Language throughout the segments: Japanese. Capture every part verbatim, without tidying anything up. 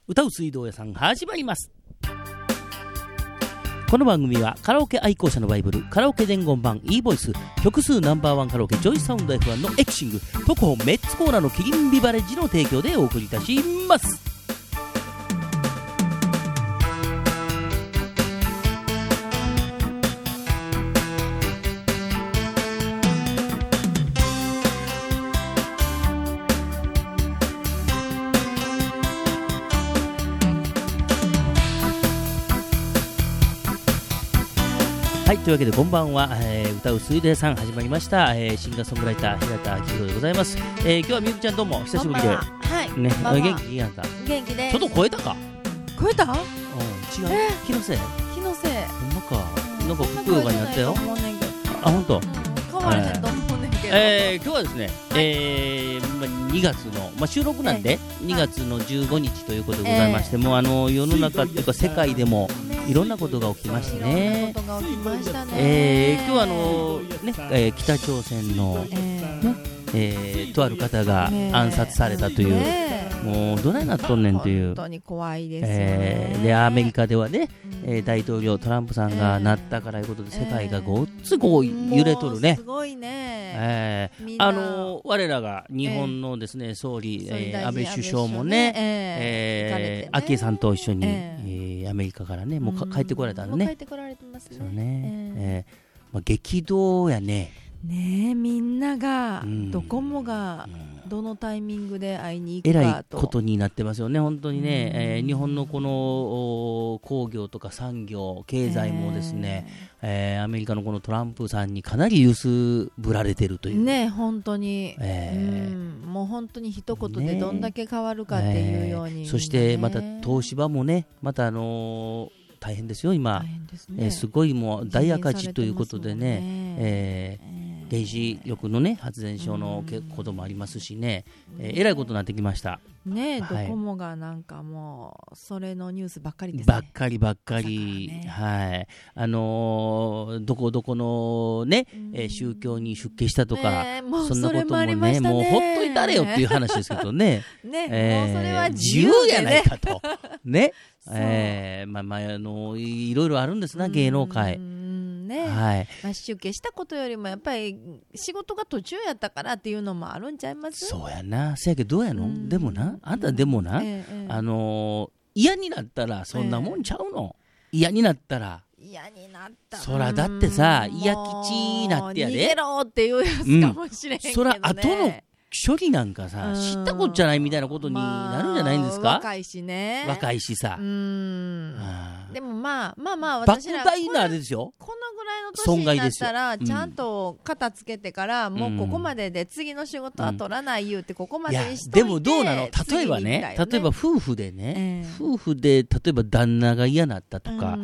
歌う水道屋さん始まります。この番組はカラオケ愛好者のバイブル、カラオケ伝言版 e ボイス、曲数ナンバーワンカラオケジョイサウンド エフワン のエキシング、特報メッツコーナーのキリンビバレッジの提供でお送りいたします。はい、というわけでこんばんは、えー、歌う水道屋さん始まりました、えー、シンガーソングライター平田明宏でございます。えー、今日はみゆきちゃんどうも久しぶりで、 はいね、 まあまあ元気やんた元気です。 ちょっと超えたか、 超えた？ うん、違う、 えー、 気のせい気のせい。 ほんまか、なんかふくよかになったよ。あ、ほんと、 うん、変わらへんと思うねんけど、 えー、今日はですね、えーまあ、にがつの、まあ、収録なんで、えー、にがつのじゅうごにちということでございまして、えー、もうあの世の中っていうか世界でもいろんなことが起きましてね、 いろんなことが起きましたね。 えー、今日はあの、ねえー、北朝鮮の、えーねえー、とある方が暗殺されたという、ね、もうどないなっとんねんという、 本当に怖いですよね、 えー、でアメリカではね、うん、えー、大統領トランプさんがなったからいうことで世界がごっつこう揺れとるね。 すごいね、 えー、あの我らが日本のですね、えー、総理、えー、安倍首相もね、えーえー、昭恵さんと一緒に、えー、アメリカからねもうか、うん、帰ってこられたのね。 帰ってこられてますね。 そうね、えーえーまあ、激動やね。 ねえ、みんなが、うん、ドコモがどのタイミングで会いに行くかと、 えらいことになってますよね本当にね、うん、えー、日本のこの工業とか産業経済もですね、えーえー、アメリカのこのトランプさんにかなり揺すぶられてるというね、本当に、えーうん、もう本当に一言でどんだけ変わるかっていうように、ね、 えー、そしてまた東芝もねまたあのー大変ですよ今、大変ですね、えー、すごいもう大赤字ということでね、えー、原子力のね発電所のこともありますしね、えー、えらいことになってきましたね。 はい、 ドコモがなんかもうそれのニュースばっかりですね。 ばっかりばっかり、ね、はい、あのー、どこどこのね、えー、宗教に出家したとか、ね、そんなこともね、も, ねもうほっといたれよっていう話ですけどねね、 えー、 もうそれは自由やないかとねえー、まあまああのいろいろあるんですな芸能界ね、はい、まあ、出家したことよりもやっぱり仕事が途中やったからっていうのもあるんちゃいます？ そうやな。せやけどどうやの、うん、でもなあんたでもな、えー、あのー、嫌になったらそんなもんちゃうの、えー、嫌になったら嫌になったそらだってさ嫌吉なってやで逃げろっていうやつかもしれへんけどね、 うん、そら後の処理なんかさ知ったことじゃないみたいなことになるんじゃないんですか、まあ、 若いしね若いしさ、 うーん、でもまあまあまあ私ら莫大なあれですよ、 このぐらいの年になったらちゃんと片付けてから、うん、もうここまでで次の仕事は取らない言うてここまでにしといて、 でもどうなの、例えばね、例えば夫婦でね、えー、夫婦で例えば旦那が嫌だったとか、うん、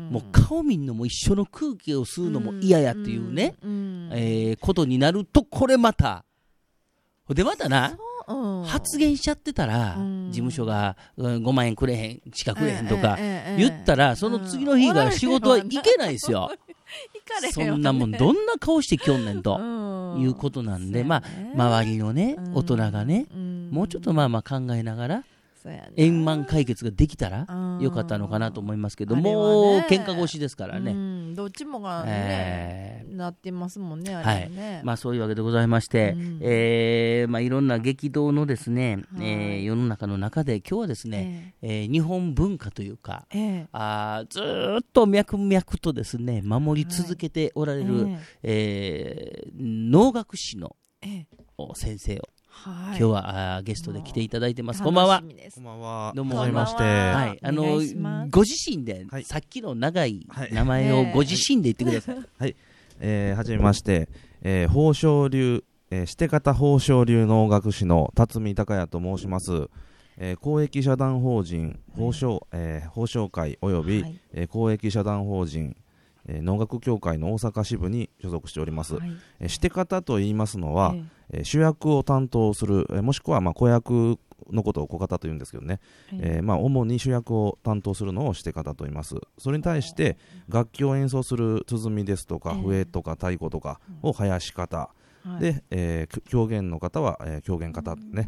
もう顔見んのも一緒の空気を吸うのも嫌やっていうね、うんうんえー、ことになるとこれまたでまたな、うん、発言しちゃってたら、うん、事務所が、うん、ごまんえんくれへんしかくれへんとか言ったら、ええええ、その次の日が仕事はいけないですよ、うん、そんなもんどんな顔してきょんねんと、うん、いうことなんで、まあ、周りのね、うん、大人がね、うん、もうちょっとまあまあ考えながら円満解決ができたらよかったのかなと思いますけど、もう喧嘩越しですからね、うん、 どっちもがね、えー、なってますもんね、あれはね、 はい、まあ、そういうわけでございまして、うん、えーまあ、いろんな激動のですね、はい、えー、世の中の中で今日はですね、えーえー、日本文化というか、えー、あずっと脈々とですね守り続けておられる、はい、えー、能楽師の先生をはい、今日はゲストで来ていただいてます。こんばんは。 こんばんは。 どうもはじめまして。 はい、あのご自身で、はい、さっきの長い名前をご自身で言ってください。 はい、えー、はじめまして、えー、宝生流、えー、して方宝生流能楽師の辰巳孝也と申します。えー、公益社団法人宝生、えー、宝生会および、はい、えー、公益社団法人えー、能楽協会の大阪支部に所属しております、はい、えー、して方と言いますのは、えー、主役を担当する、えー、もしくはまあ子役のことを小方と言うんですけどね、はい、えーまあ、主に主役を担当するのをして方と言います。それに対して楽器を演奏する鼓ですとか笛とか太鼓とかを囃子方で、えー、狂言の方は、えー、狂言方ね、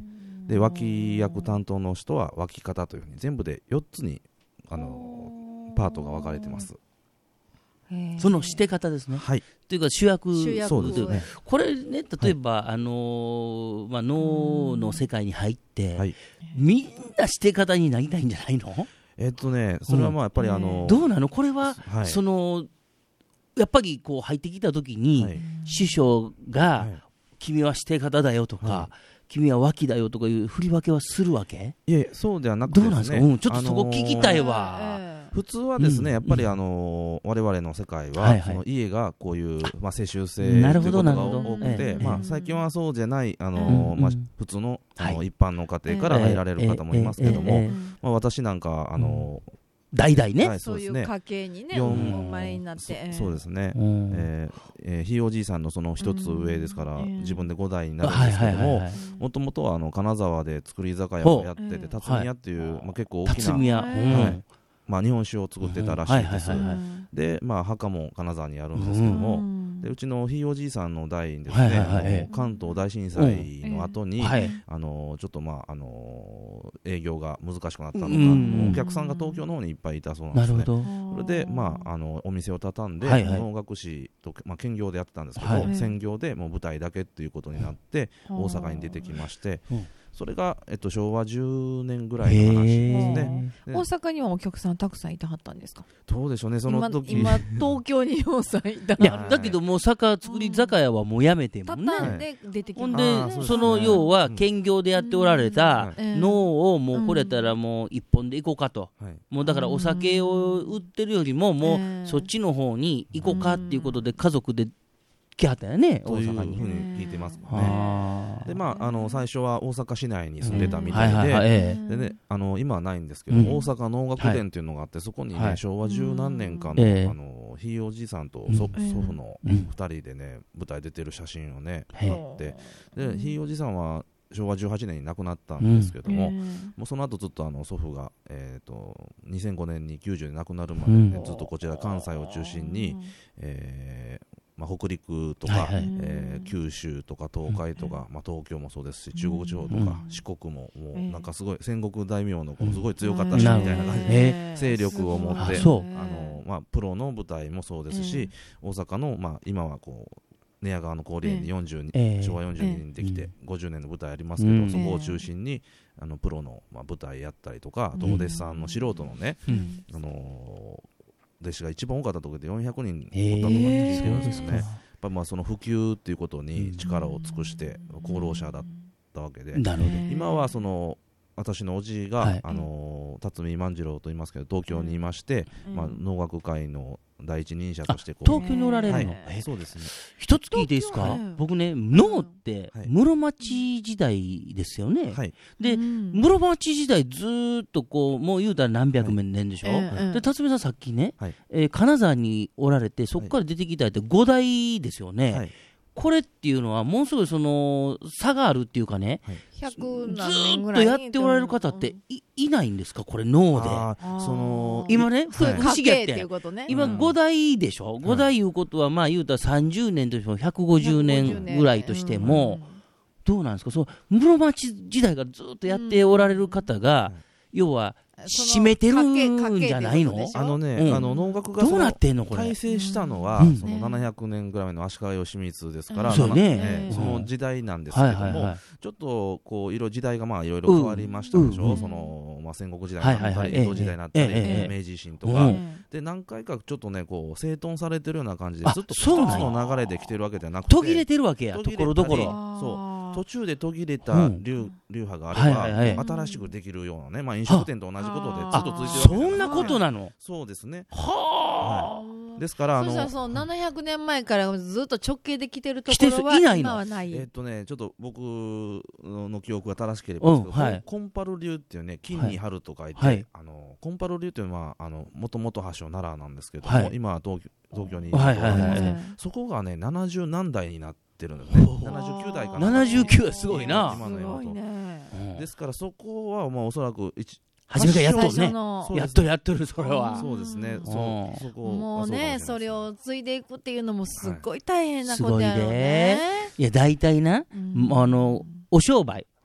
で脇役担当の人は脇方というふうに全部でよっつにあのパートが分かれてます。 そのして方ですね。 はい。 というか主役。 主役そうですね。 これね、例えば、はい、あのー、まあ、脳の世界に入って、はい、みんなして方になりたいんじゃないの？ えっとね、それはまあやっぱりあのーうん、どうなのこれは、 はい、 その、やっぱりこう入ってきたときに、はい、師匠が、はい、君はして方だよとか、はい、君は脇だよとかいう振り分けはするわけ？ いや、そうではなくてですね。 どうなんですか？うん、ちょっとそこ聞きたいわ。 あのー普通はですね、うん、やっぱりあのー、我々の世界は、はいはい、その家がこういう、まあ、世襲制ということが多くて、まあ、最近はそうじゃない、あのーまあ、普通の、あの、はい、一般の家庭から入られる方もいますけども、まあ、私なんか、あのー代々ね、 はい、 そういう家系にね、お生まれになって、 そ, そうですね、えーえー、ひいおじいさんのその一つ上ですから、うん、自分でご代になるんですけども、もともとはあの金沢で作り酒屋をやってて、辰巳屋っていう、まあ、結構大きな辰巳屋、はいまあ、日本酒を作ってたらしいです。で、まあ、墓も金沢にあるんですけども、うん、でうちのひいおじいさんの代にですね、はいはいはい、関東大震災の後に、うんはい、あのちょっとまああの営業が難しくなったのか、うん、お客さんが東京の方にいっぱいいたそうなんですね。それで、まあ、あのお店を畳んで、はいはい、能楽師と、まあ、兼業でやってたんですけど、はい、専業でもう舞台だけっていうことになって、大阪に出てきまして、うんそれが、えっと、しょうわじゅうねんぐらいの話ですね。 大阪にはお客さんたくさんいてはったんですか？ どうでしょうね、その時今、今東京にようさんいたいやだけどもう酒作り酒屋はもうやめてもんね。 畳んで出てきほんで、その要は兼業でやっておられた脳をもうこれたらもう一本で行こうかと、うん、もうだからお酒を売ってるよりももうそっちの方に行こうかっていうことで家族で来はったよね、大阪に。 というふうに聞いてますもんね。で、まあ、あの最初は大阪市内に住んでたみたいで、でね、あの今はないんですけど、うん、大阪能楽殿っていうのがあって、そこにね、はい、しょうわ十何年間の、えー、あのひいおじいさんと祖、うん、祖父のふたりでね、舞台出てる写真をね、撮って、で、ひいおじいさんはしょうわじゅうはちねんに亡くなったんですけども、うん、もうその後ずっとあの祖父が、えー、とにせんごねんにきゅうじゅうで亡くなるまで、ね、うん、ずっとこちら関西を中心に、えーまあ、北陸とか、はいはいえー、九州とか東海とか、うんまあ、東京もそうですし中国地方とか、うん、四国ももうなんかすごい戦国大名のすごい強かった人みたいな感じで勢力を持って、あの、まあ、プロの舞台もそうですし、大阪の、まあ、今はこう寝屋川の氷園によんじゅうに、えー、しょうわよんじゅうにねんにできて、えー、ごじゅうねんの舞台ありますけど、うん、そこを中心にあのプロの、まあ、舞台やったりとか、あとお弟子さんの素人のね、うん、あのー弟子が一番多かった時でよんひゃくにんおったとかって聞いてるんですよね。やっぱまあその普及っていうことに力を尽くして功労者だったわけで、今はその私のおじが、はい、あの辰巳万次郎と言いますけど東京にいまして、うんまあ、能楽界の第一人者としてこう東京におられるの、 はい、そうですね。 一つ聞いていいですか、はい、僕ね能って室町時代ですよね、はい、で、うん、室町時代ずーっとこうもう言うたら何百年でしょ、はい、で辰巳さんさっきね、はいえー、金沢におられてそこから出てきたってご代ですよね、はいこれっていうのはものすごいその差があるっていうかね、はい、ずーっとやっておられる方って い, いないんですかこれ脳で。 その今ね不思議やって、 ね、 今ご代でしょ、うん、ご代いうことはまあ言うたらさんじゅうねんとしてもひゃくごじゅうねんぐらいとしても、うん、どうなんですかその室町時代からずっとやっておられる方が、うん、要は締めてるんじゃないの？ あのね、うん、あの能楽がどうなってんのこれ改正したのは、うん、そのななひゃくねんぐらいの足利義満ですから、 うんねえー、その時代なんですけども、はいはいはい、ちょっとこういろ時代がまあいろいろ変わりましたでしょ、うん、そのまあ、戦国時代になったり、はいはいはい、江戸時代になったり、えー、明治維新とか、うん、で何回かちょっとねこう整頓されてるような感じでずっと一つの流れで来てるわけではなくて途切れてるわけやところどころそう途中で途切れた流派があれば、はいはいはい、新しくできるようなね、まあ、飲食店と同じことでずっと続いてるわけそんなことなの、はい、 そうですねはあ、 はい、ですからあのそしたらそのななひゃくねんまえからずっと直系で来てるところは今はないえーっとねちょっと僕の記憶が正しければですけど、うんはい、コンパル流っていうね金に春と書いて、はい、あのコンパル流っていうのはもともと発祥奈良なんですけども、はい、今は東京、東京にいるところがありますけど、はいはいはい、そこがねななじゅうなんだいになっててるんですね。ななじゅうきゅうだいかな。 ななじゅうきゅうはすごいな。 今のようと。ですからそこはまあおそらく一初めからやっとるね。やっとるやっとるそれは。 そうですね。そうそこもうねそれを継いでいくっていうのもすっごい大変なことやろうね。 いや大体なあのお商売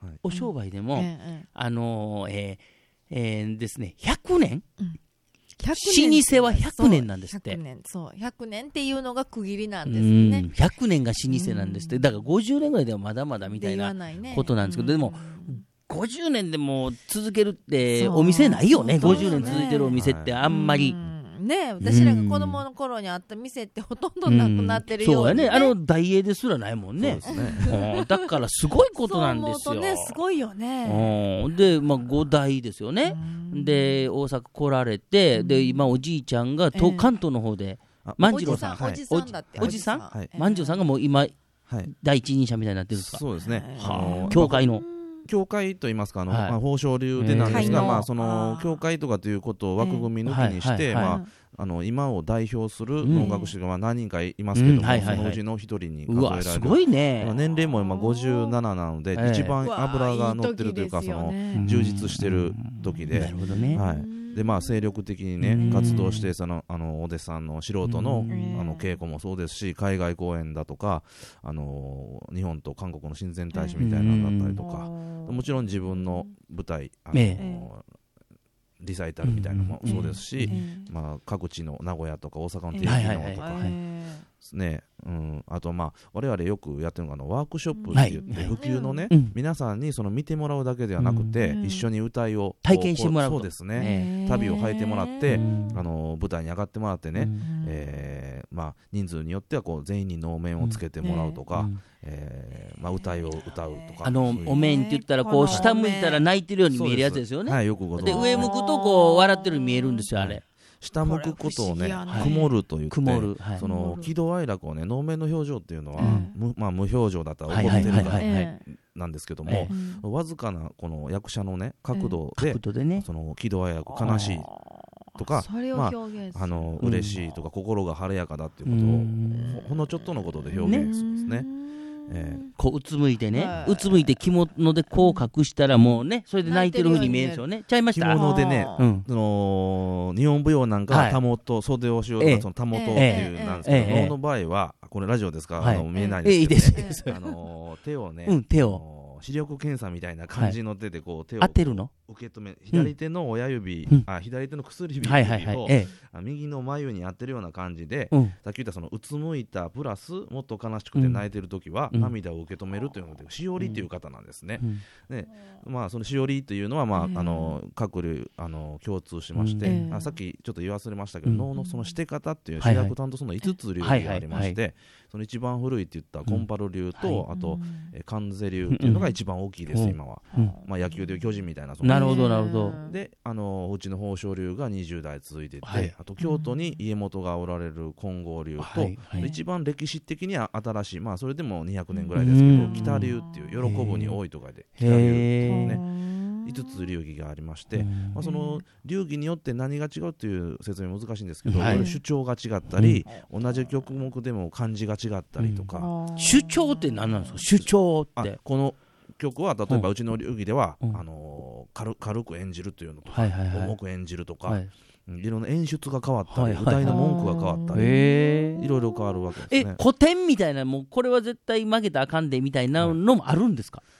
お商売でも、 ええあのーえーえーですね、ひゃくねん、 うん老舗はひゃくねんなんですって。 そうひゃくねん、そうひゃくねんっていうのが区切りなんうですね。 んひゃくねんが老舗なんですって。だからごじゅうねんぐらいではまだまだみたいなことなんですけど、でもごじゅうねんでも続けるってお店ないよね。ごじゅうねん続いてるお店ってあんまり。 ね、私らが子供の頃にあった店ってほとんどなくなってるように、ね、 そうやね、あの大英ですらないもんね。 そうですねうん、だからすごいことなんですよ。 そう思うとね、すごいよね。 うん、で、まあ、ご代ですよね。で大阪来られて、で今おじいちゃんがと、えー、関東の方で万次郎さん、 おじさんだって、 おじさん、万次郎さんがもう今、はい、第一人者みたいになってるんですか。 そうですね、 はあ、教会の教会といいますか、あの、はい、まあ、宝生流でなんですが、まあ、その教会とかということを枠組み抜きにして、まあ、あの今を代表する能楽師がまあ何人かいますけども、そのうちの一人に数えられる。 うわすごいね。 年齢も今ごじゅうなななので、一番脂が乗ってるというか、その充実してる時で、 なるほどね。 はい。でまあ、精力的に、ね、活動してそのあのお弟子さんの素人のあの稽古もそうですし、海外公演だとか、あの日本と韓国の親善大使みたいなのだったりとか、もちろん自分の舞台あの、ええ、リサイタルみたいなのもそうですし、まあ、各地の名古屋とか大阪の定期能とかですね、うん、あと、まあ、我々よくやってるのがあのワークショップって言って、普及のね、うん、皆さんにその見てもらうだけではなくて、うん、一緒に歌いを体験してもらうと。 そうですね、旅を履いてもらって、あの舞台に上がってもらってね、えーまあ、人数によってはこう全員に能面をつけてもらうとか、えーまあ、歌いを歌うとか、 あのお面って言ったらこう下向いたら泣いてるように見えるやつですよね。 はい、よくご存知で上向くとこう笑ってるように見えるんですよ、あれ。 下向くことをね、曇ると言って、 曇る、 その喜怒哀楽をね、能面の表情っていうのは、無まあ、無表情だったら怒ってるからなんですけども、わずかなこの役者のね角度で、その喜怒哀楽、悲しいとか、まあ、あの嬉しいとか、心が晴れやかだっていうことをほんのちょっとのことで表現するんですね。 えー、こううつむいてね、はい、うつむいて着物でこう隠したらもうね、それで泣いてる風に見えるんですよね。ちゃいました。 着物でね、うん、その日本舞踊なんかはたもと、袖をしようとか、そのたもとっていうなんですけど、能、えー、の場合はこれラジオですから、はい、あの見えないですけど、ね、えー、あの手をね、 うん、手を視力検査みたいな感じの手でこう手を当てるの受け止め、左手の親指、うん、あ左手の薬指を、はいはいはい、ええ、右の眉に当てるような感じで、うん、さっき言ったそのうつむいたプラスもっと悲しくて泣いてる時は、うん、涙を受け止めるというのでしおりという方なんですね。うん、でまあ、そのしおりというのは、まあ、あの各類あの共通しまして、うん、あさっきちょっと言い忘れましたけど、能、うん、のそのして方っていう主役担当そのいつつ流儀がありまして、はいはいはい、その一番古いって言ったコンパル流と、うん、あと、えー、関税流っていうのが一番大きいです、うん、今は、うんまあ、野球でいう巨人みたいな。 なるほどなるほど。 であのうちの宝生流がにじゅう代続いてて、はい、あと京都に家元がおられる金剛流と、はいはい、一番歴史的には新しい、まあ、それでもにひゃくねんぐらいですけど、北流っていう喜ぶに多いとかで北流っていうねいつつ流儀がありまして、まあ、その流儀によって何が違うという説明難しいんですけど、はい、主張が違ったり、うん、同じ曲目でも漢字が違ったりとか、 うん、主張って何なんですか。主張ってこの曲は例えばうちの流儀では、うん、あのー、軽, 軽く演じるというのとか、はいはいはい、重く演じるとか、はい、いろんな演出が変わったり、はいはい、歌いの文句が変わったり、いろいろ変わるわけですね。 え古典みたいな、もうこれは絶対負けたらあかんでみたいなのもあるんですか、はい、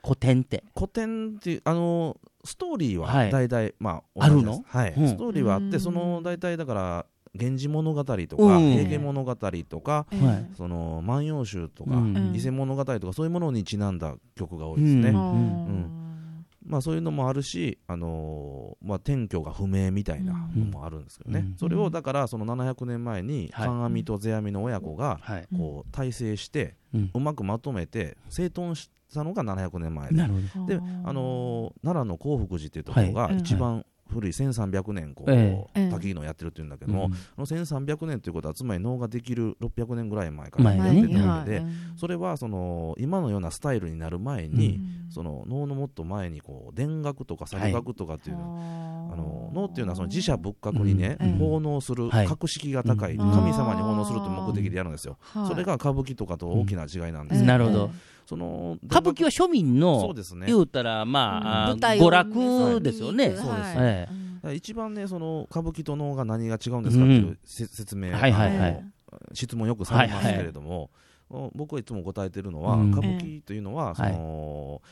古典って古典ってあのー、ストーリーは大体、はい、まあ、 あるの、 はいうん、ストーリーはあって、その大体だから源氏物語とか、うん、平家物語とか、うん、その万葉集とか、うん、伊勢物語とかそういうものにちなんだ曲が多いですね。うんうんうんまあ、そういうのもあるし、あのーまあ、天居が不明みたいなのもあるんですけどね、うん、それをだからそのななひゃくねんまえに観阿弥と世阿弥の親子がこう大成して、うまくまとめて整頓したのがななひゃくねんまえで、で、あのー、奈良の興福寺っていうところが一番、はいはい古いせんさんびゃくねんこう、ええ、滝のやってるっていうんだけども、うん、そのせんさんびゃくねんということはつまり能ができるろっぴゃくねんぐらい前からやってたわけで、ね、それはその今のようなスタイルになる前に、うん、その能のもっと前にこう田楽とか作楽とかっていう、はい、あの能っていうのはその寺社仏閣にね、うん、奉納する格式が高い、うん、神様に奉納するという目的でやるんですよ、うん、それが歌舞伎とかと大きな違いなんですよ、 うん、なるほど。 その歌舞伎は庶民の、そうですね、言うたらまあ、うん、娯楽ですよね。 そうです、はい、一番ねその歌舞伎と能が何が違うんですかっていう、うん、説明、はいはいはい、質問よくされますけれども、はいはい、僕はいつも答えてるのは、うん、歌舞伎というのはその、はい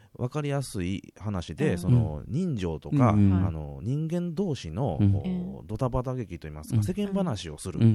分かりやすい話で、うん、その人情とか、うん、あの人間同士のこう、うん、ドタバタ劇といいますか、うん、世間話をする、うんうん、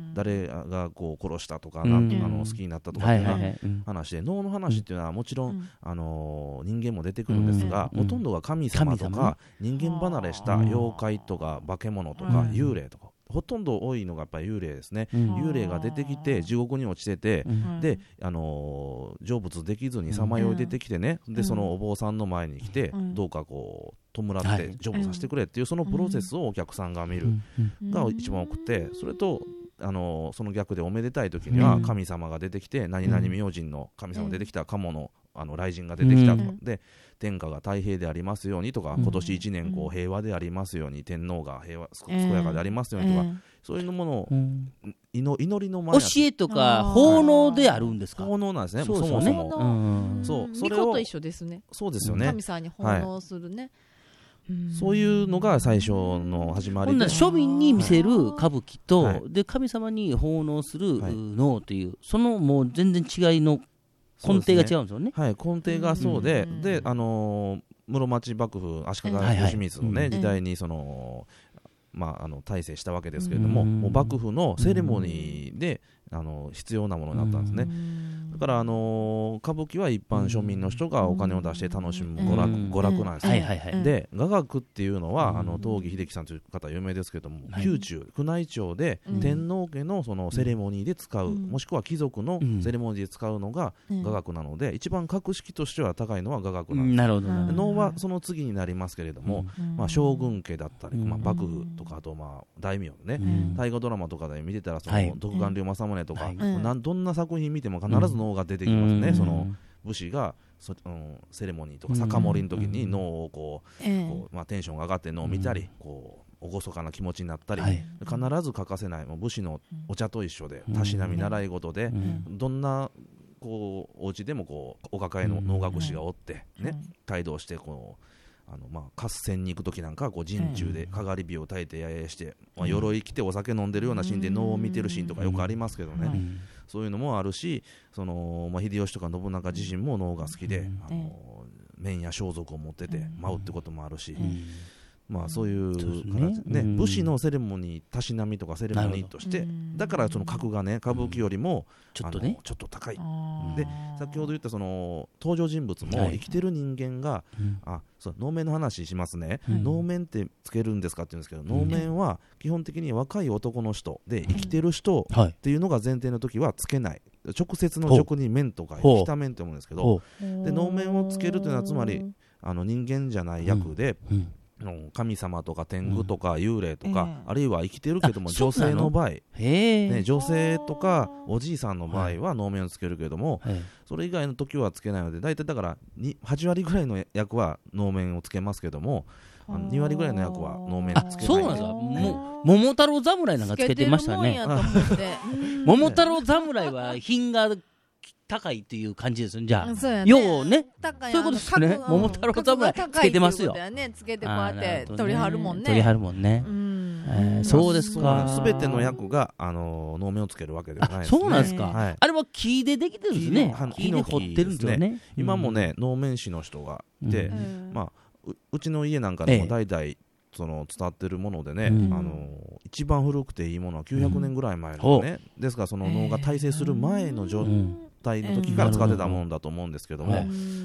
誰がこう殺したとか、うん、あの好きになったとかっていうような話で、能の話っていうのはもちろん、うん、あの人間も出てくるんですが、うん、ほとんどが神様とか人間離れした妖怪とか化け物とか幽霊とか、ほとんど多いのがやっぱり幽霊ですね、うん、幽霊が出てきて地獄に落ちてて、うん、で、あのー、成仏できずにさまよい出てきてね、うん、でそのお坊さんの前に来て、うん、どうかこう弔って成仏させてくれっていう、そのプロセスをお客さんが見るが一番多くて、それとあのー、その逆でおめでたい時には神様が出てきて、何々明神の神様出てきた、鴨のあの雷神が出てきたとか、うん、で天下が太平でありますようにとか、うん、今年一年こう平和でありますように、天皇が平和健やかでありますようにとか、えー、そういうものを、うん、祈りの前教えとか奉納であるんですか。 奉納なんですね。 そうそうね、そもそも、うん、 そうそれを巫女と一緒ですね。 そうですよね。 神様に奉納するね、はい、 そういうのが最初の始まりで、 庶民に見せる歌舞伎と、はい、で神様に奉納する能という、はい、そのもう全然違いの根底が違うんですよね。 はい、根底がそうで、で、あのー、室町幕府足利義満のね、はいはい、時代にその、まあ、あの大成したわけですけれども、もう幕府のセレモニーであの必要なものになったんですね。だから、あのー、歌舞伎は一般庶民の人がお金を出して楽しむ娯楽、娯楽なんですね、はいはいはい、で雅楽っていうのは、あの東儀秀樹さんという方有名ですけれども、はい、宮中宮内庁で天皇家のそのセレモニーで使う、うん、もしくは貴族のセレモニーで使うのが雅楽なので、うん、一番格式としては高いのは雅楽なんです、うん、なるほど、能はその次になりますけれども、うんまあ、将軍家だったり、まあ、幕府とか、あとまあ大名ね、うん、大河ドラマとかで見てたらその、はい、独眼竜政宗とか、はい、なんどんな作品見ても必ず能が出てきますね、うん、その武士がそ、うん、セレモニーとか酒盛りの時に能をこう、うんこうまあ、テンションが上がって能を見たり、うん、こう厳かな気持ちになったり、はい、必ず欠かせないもう武士のお茶と一緒で、うん、たしなみ習い事で、うん、どんなこうお家でもこうお抱えの能楽師がおって、うんね、帯同してこうあのまあ合戦に行くときなんかはこう陣中でかがり火を焚いてややして、まあ、鎧着てお酒飲んでるようなシーンで能を見てるシーンとかよくありますけどね、そういうのもあるし、その、まあ、秀吉とか信長自身も能が好きで、あの面や装束を持ってて舞うってこともあるし、まあそういう形でね、武士のセレモニーたしなみとかセレモニーとして、だからその格がね歌舞伎よりもちょっとねちょっと高いで、先ほど言ったその登場人物も生きてる人間が、あそう能面の話しますね、能面ってつけるんですかって言うんですけど、能面は基本的に若い男の人で生きてる人っていうのが前提の時はつけない、直接の直に面とか生きた面って思うんですけど、で能面をつけるというのはつまりあの人間じゃない役で、神様とか天狗とか幽霊とか、うん、あるいは生きてるけども女性の場合、ね、女性とかおじいさんの場合は能面をつけるけども、はい、それ以外の時はつけないので、大体だからはち割ぐらいの役は能面をつけますけども、あのに割ぐらいの役は能面つけない。 そうなんですか。もう桃太郎侍なんかつけてましたね。桃太郎侍は品が高いっていう感じですね。じゃあ、ね、ようね、そういうことですね。桃太郎侍つけてますよ。 ね、つけてこうやって取り張るもんね。 取り張るもんね。うんえー、そうですか。 すべての役があの能面をつけるわけではないですね。 そうなんですか。はい、あれは木でできてるんですね。木で彫ってるんですよね。 今もね能面師の人がいて、うん、まあ う, うちの家なんかでも代々、ええその伝わってるものでね、うん、あの一番古くていいものはきゅうひゃくねんぐらい前のね、うん、ですからその能が大成する前の状態の時から使ってたものだと思うんですけども、うん、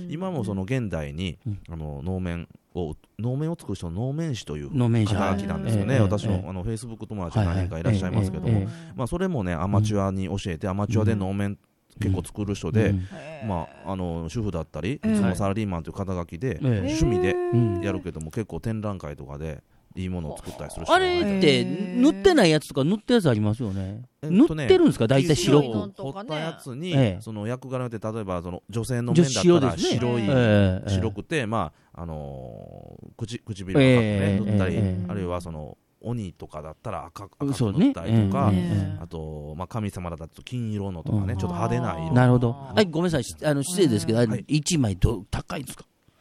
今もその現代に、うん、あの能面を能面を作る人の能面師という肩書きなんですよね、はい、私のあのフェイスブック友達が何人かいらっしゃいますけども、はいはいまあ、それもねアマチュアに教えてアマチュアで能面結構作る人で、うんまあ、あの主婦だったり、うん、そのサラリーマンという肩書きで、うん、趣味でやるけども、結構展覧会とかでいいものを作ったりする人あれって塗ってないやつとか塗ったやつありますよね、えっとね、塗ってるんですか大体白く彫ったやつに、ええ、その役柄で例えばその女性の面だったら白い、ね、白くて、まああのー、口唇を赤く、ねえー、塗ったり、えー、あるいはその鬼とかだったら 赤, 赤く塗ったりとか、ねえー、あと、まあ、神様だったら金色のとかね、うん、ちょっと派手な色。 なるほど。はい、ごめんなさい、あの失礼ですけど、はい、いちまいど高いんですか。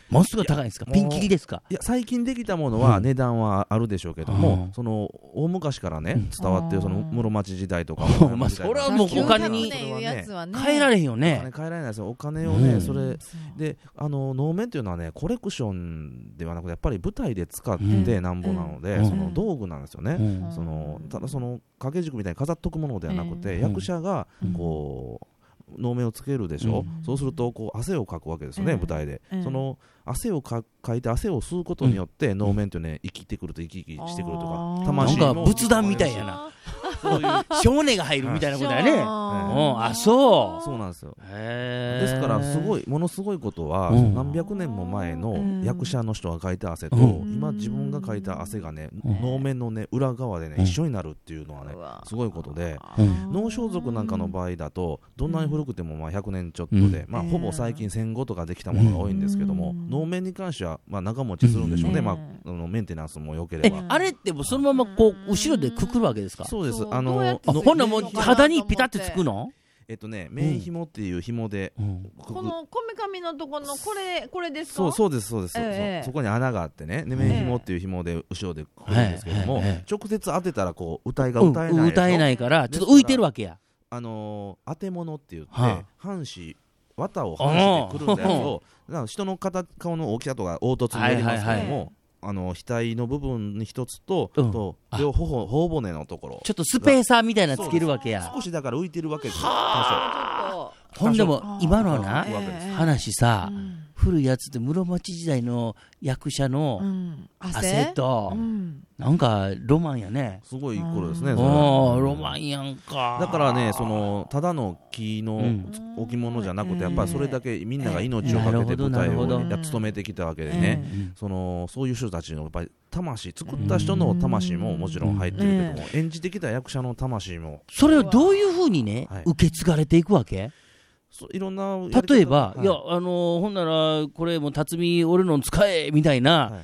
ものすごい高いんですか、ピンキリですか。 いや最近できたものは値段はあるでしょうけども、うん、その大昔からね伝わってるその室町時代とかまあそれはもうお金に変えられへんよね。 お金変えられないですよ。お金をね、うん、それであの能面っていうのはねコレクションではなくてやっぱり舞台で使ってなんぼなので、うん、その道具なんですよね、うん、そのただその掛け軸みたいに飾っとくものではなくて、うん、役者がこう能面をつけるでしょ、うん、そうするとこう汗をかくわけですよね、うん、舞台で、うん、その汗をかかいて汗を吸うことによって能面ってね生きてくると生き生きしてくるとか、 魂もなんか仏壇みたいやなそういう少年が入るみたいなことだよね、はい、あそうそうなんですよ。ですからすごいものすごいことは、うん、何百年も前の役者の人がかいた汗と、うん、今自分がかいた汗がね、うん、能面のね裏側でね、うん、一緒になるっていうのはねすごいことで、うん、能装束なんかの場合だとどんなに古くてもまあひゃくねんちょっとで、うんまあ、ほぼ最近戦後とかできたものが多いんですけども、うん、能面に関してはまあ長持ちするんでしょうね、うんまあ、あのメンテナンスも良ければ。 あれってもうそのままこう後ろでくくるわけですか。 そうです。あのあほんならもう肌にピタってつくの。 えっとね、面紐っていう紐で、 うん、このこめかみのところのこれこれですか。 そうそうですそうです、えー、そ, そこに穴があってね、面紐っていう紐で後ろでくるんですけども、えー、直接当てたらこう歌いが歌えない、うん、 歌えないからちょっと浮いてるわけや。 あのー、当て物って言って、はあ、半紙綿を半紙でくるんだやつをだから人の形顔の大きさとか凹凸になりますけども、はいはいはい、あの額の部分に一つと、うん、と両頬頬骨のところちょっとスペーサーみたいなつけるわけや。 少しだから浮いてるわけですよ。 ほんでも今のな話さ、うん、古いやつで室町時代の役者の汗と、うん、なんかロマンやね。 すごい頃ですね。 おロマンやんか。 だからねそのただの木の置物じゃなくて、やっぱりそれだけみんなが命をかけて舞台をやっ務めてきたわけでね、そのそういう人たちのやっぱり魂作った人の魂ももちろん入ってるけども、演じてきた役者の魂もそれをどういうふうにね、はい、受け継がれていくわけ。 いろんな例えば、はい、いやあのー、ほんならこれも辰巳俺の使えみたいな、はい、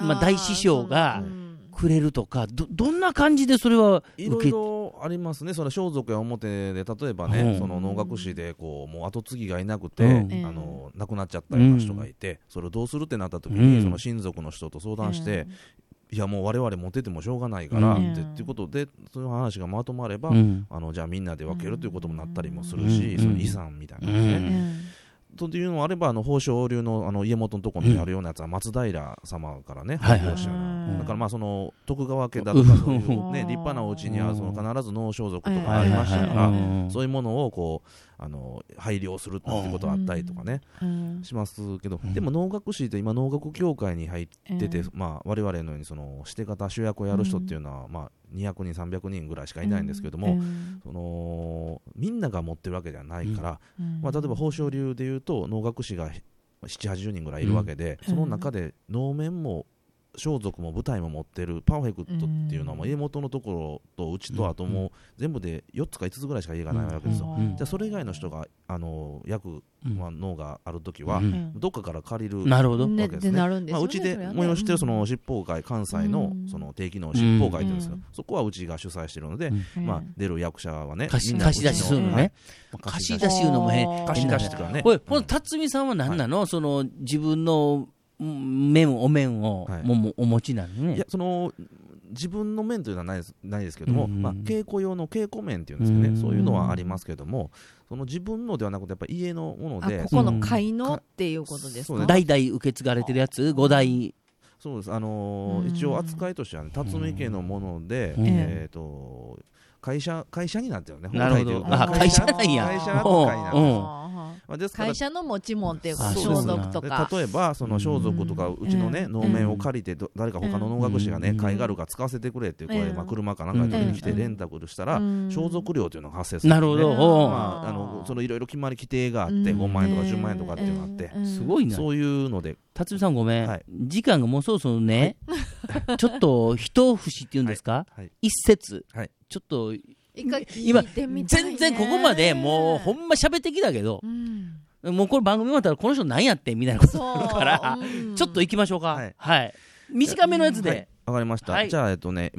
まあ、大師匠がくれるとか ど, どんな感じでそれは受けいろいろありますね。それ装束や表で例えばね、うん、その能楽師でこうもう後継ぎがいなくて、うん、あの亡くなっちゃったような人がいて、うん、それをどうするってなった時に、うん、その親族の人と相談して、うんいやもう我々持っててもしょうがないからって、うん、っていうことでそういう話がまとまれば、うん、あのじゃあみんなで分けるということもなったりもするし、うん、その遺産みたいなね、うんというのもあればあの宝生流 の, あの家元のところにあるようなやつは松平様からね、うんはいはい、だからまあその徳川家だとかそういう、ね、立派なお家にはその必ず能装束とかありましたから、そういうものをこうあの配慮するっていうことがあったりとかね、しますけど、でも能楽師って今能楽協会に入ってて、まあ、我々のようにそのして方主役をやる人っていうのは、まあ、にひゃくにんさんびゃくにんぐらいしかいないんですけども、そのみんなが持ってるわけではないから、まあ、例えば宝生流でいうと能楽師がななじゅうはちじゅうにんぐらいいるわけで、その中で能面も装束も舞台も持ってるパーフェクトっていうのはもう家元のところとうちとあともう全部でよっつかいつつぐらいしか家がないわけですよ、うん、じゃあそれ以外の人があの役、まあ、能があるときはどっかから借りるわけですね。まあ、うちで催してるその七宝会関西のその定期の七宝会っていうんですが、そこはうちが主催してるので、まあ、出る役者はね貸し出しするのね、貸し出しいうのも変貸し出しってからね。 これこの辰巳さんは何なの、はい、その自分の面お面を、はい、もお持ちなのね。 いやその自分の面というのはないです、ないですけども、うんうんまあ、稽古用の稽古面っていうんですかね、うんうん、そういうのはありますけども、その自分のではなくてやっぱり家のもので、 ここの会のっていうことですか。 代々受け継がれてるやつご代。 そうです、あのー、一応扱いとしては、ね、辰巳家のもので、うんえーと会社会社になってるね。 なるほど。あ、会社なんや。 会社扱いになってる。 まあ、ですから会社の持ち物っていうか装束とか、 例えばその装束とかうちのね、うん、能面を借りてど誰か他の能楽師がね、うん、貝殻が使わせてくれってこれ、うんまあ、車かなんか取りに来てレンタルしたら、うん、装束料というのが発生する、ね、 なるほど、 まあ、あのそのいろいろ決まり規定があって、うん、ごまんえんとかじゅうまんえんとかっていうのがあって、 うん、すごいな。 そういうので辰巳さんごめん、はい、時間がもうそろそろね、はい、ちょっと一節っていうんですか、はいはい、一節、はい、ちょっと今全然ここまでもうほんま喋ってきたけど、うん、もうこれ番組終わったらこの人何やってんみたいなことあるから、うん、ちょっと行きましょうか。はい、はい、短めのやつで。 はい、わかりました、はい、じゃあえっとね、まあ、いっ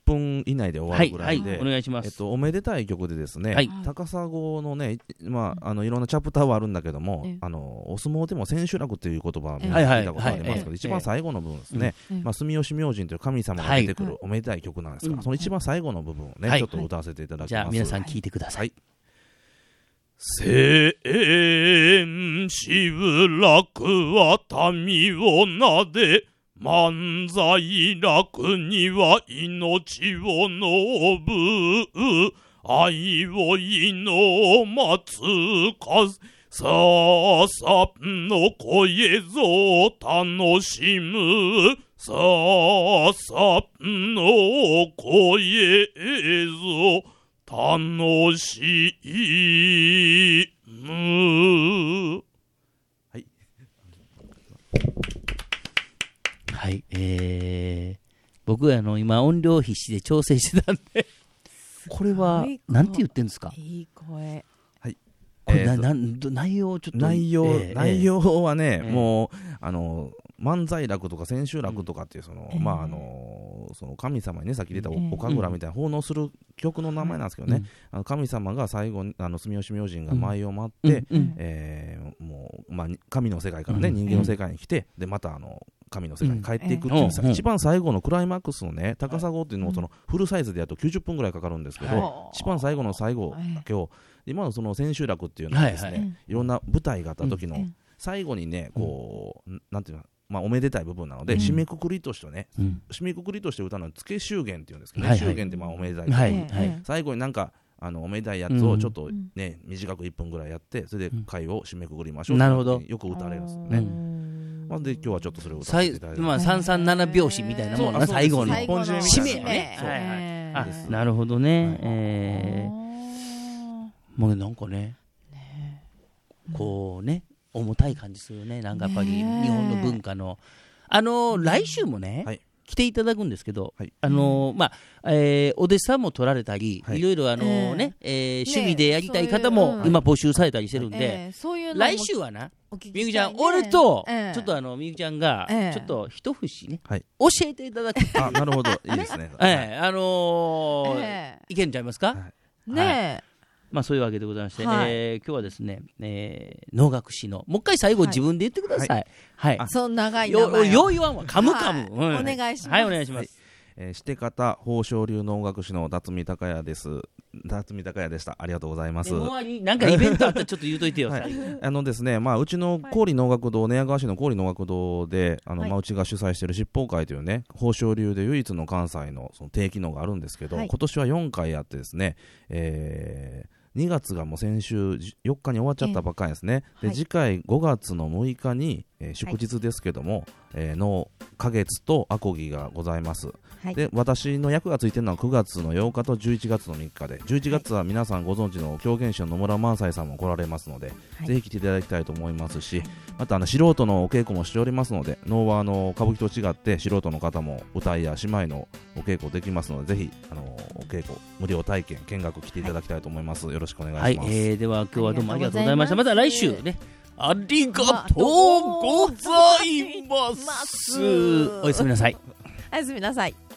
ぷん以内で終わるぐらいで、 はいはい、お願いします。 えっと、おめでたい曲でですね、はい、高砂のね、まあ、あのいろんなチャプターはあるんだけども、あのお相撲でも千秋楽っていう言葉を聞いたことありますけど、一番最後の部分ですね、まあ、住吉明神という神様が出てくるおめでたい曲なんですが、その一番最後の部分をね、ちょっと歌わせていただきます。 じゃあ皆さん聞いてください。 千秋楽は民をなで、万歳楽には命を述ぶ、愛を祈待つかささの声ぞ楽しむ、ささの声ぞ楽しむ。 はい。 はい、えー、僕はあの今音量必死で調整してたんでこれはなんて言ってんですか。 いい声。 はい。 これな、えー、な内容ちょっと内容、えー、内容はね、えー、もうあの万歳楽とか千秋楽とかっていうその、うん、まああのその神様にねさっき出たお神楽みたいな奉納する曲の名前なんですけどね、うん、あの神様が最後にあの住吉明神が舞を待って、うん、えー、もうまあ神の世界からね、うん、人間の世界に来て、でまたあの神の世界に帰っていくっていうさ、うん、一番最後のクライマックスのね高砂っていうのもそのフルサイズでやるときゅうじゅっぷんぐらいかかるんですけど、はい、一番最後の最後だけを今のその千秋楽っていうのはですね、はいはい、いろんな舞台があった時の最後にねこう、うん、なんていうの、まあ、おめでたい部分なので、うん、締めくくりとしてね、うん、締めくくりとして歌うのは付け祝言っていうんですけどね、はいはい、祝言ってまあおめでたい、はいはい、最後になんかあのおめでたいやつをちょっとね、うん、短くいっぷんぐらいやってそれで会を締めくくりましょう、うん、 なるほど、 よく歌われるんですよね。まあ、で今日はちょっとそれを歌っていただいて、 まあ、さんさんなな拍子みたいなもんな、最後の締めね、はいはい、あ、なるほどね、はい、えー、もうなんかね、ねこうね重たい感じするね、なんかやっぱり日本の文化のあのー、来週もね、はい、来ていただくんですけど、はい、あのー、まあ、えー、お弟子さんも取られたり、はい、いろいろあのー、ね、えー、趣味でやりたい方も今募集されたりしてるんで、えー、そういう来週はな、みゆきちゃん、俺と、えー、ちょっとあのみゆきちゃんが、えー、ちょっと一節ね、はい、教えていただく。 あ、なるほど、いいですね。 えー、あのーえー、いけんちゃいますか。はい、ねえ。はい、まあ、そういうわけでございまして、はい、えー、今日はですね、えー、能楽師のもう一回最後自分で言ってください。はい。はい、 そん長い名前をよう言わんわ、カムカム、はい、 うん、お願いします。 はい、お願いします。はい、 えー、して方宝生流能楽師の辰巳孝也です。辰巳孝也でした。ありがとうございます。 なんかイベントあったらちょっと言うといてよ。はい、 あのですね、まあ、うちの郡能楽堂、寝屋川市の郡能楽堂で、あの、はい、まあ、うちが主催している七宝会というね、宝生流で唯一の関西のその定期能があるんですけど、はい、今年はよんかいあってですね、えーにがつがもう先週よっかに終わっちゃったばっかりですね、えー、で、はい、次回ごがつのむいかに、えー、祝日ですけども、はい、えー、の花月とアコギがございます、はい、で私の役がついてるのはくがつのようかとじゅういちがつのみっかで、じゅういちがつは皆さんご存知の狂言師の野村萬斎さんも来られますので、はい、ぜひ来ていただきたいと思いますし、またあの素人のお稽古もしておりますので、能はあの歌舞伎と違って素人の方も歌いや姉妹のお稽古できますので、ぜひあのお稽古無料体験見学来ていただきたいと思います、はい、よろしくお願いします。 はい、えー、では今日はどうもありがとうございました。また来週ね、ありがとうございます。おやすみなさい。 おやすみなさい。